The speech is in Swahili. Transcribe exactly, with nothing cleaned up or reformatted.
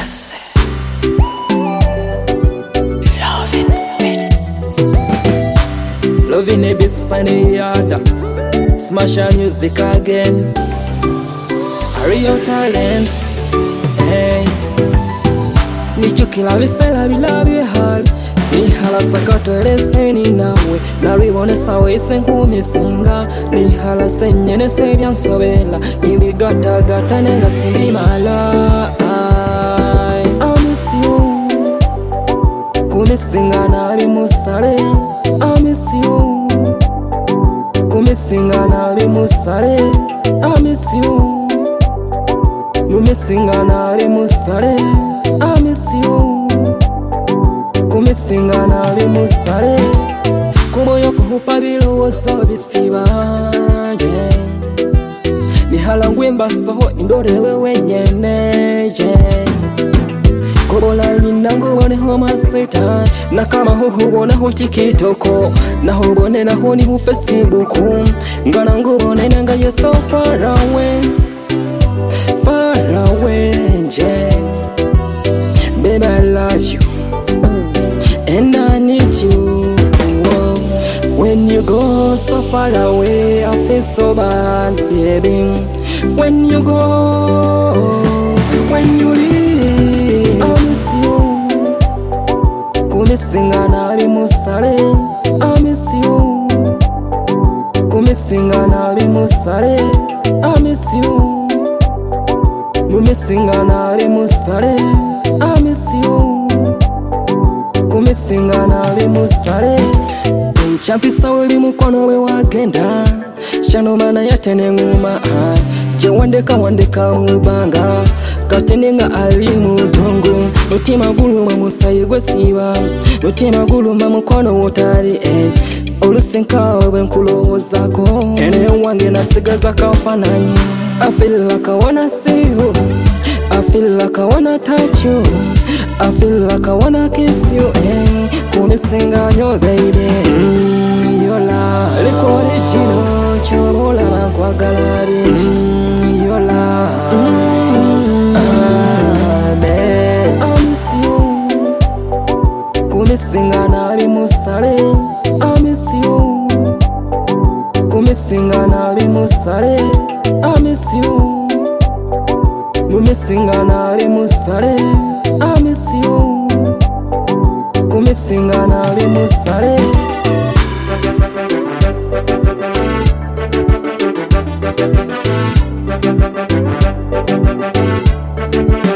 Classic. Loving Beats. Loving a bit Spaniard. Smash our music again. Real talents. Hey. Nijukila bisela bilabi hali. Nihala tsakatwele seni nawe. Naribone sawe senkumi singa. Nihala senyene sebyan sobela. Nibi gata gata nenga sinimala. I miss you. Kumisinga nari musale. I miss you. Kumisinga nari musale. I miss you. Kumisinga nari musale. I miss you. Kumisinga nari musale. Kumoyo kuhupa bilowozo bisiba. Yeah. Nihala ngwimba soho indorewe wenyene. Yeah. Kobola linda ngubone homa seta. Na kama hubone ho tikitoko. Na hubone na honi hu Facebook. Ngana ngubone nanga you're so far away. Far away, yeah. Baby, I love you and I need you. Whoa. When you go so far away, I feel so bad, baby. When you go, when you leave, I miss you. Kumisinga nari musale, I miss you. Kumisinga nari musale, I miss you. Kumisinga nari musale, I miss you. Kumisinga nari musale. Champisa uli mukono we wagenda. Shano mana yatene nguma. Je wandeka wandeka mubanga. Katenenga ali mudongo. Mutima guluma musayigwe siba. Mutima guluma mukono wotali eh. Olusenka wewe nkulowozako. Ene wange nasigaza kafananyi. I feel like I wanna see you. I feel like I wanna touch you. I feel like I wanna kiss you. Eh, kumisinga nyo baby. Mm, yola, liko original. Chobola bankwagala bingi. Mm, yola, mm, ah, babe. I miss you. Kumisinga nari musale. I miss you. Kumisinga nari musale. I miss you. Kumisinga nari musale. I miss you. Kumisinga nari musale. Thank you.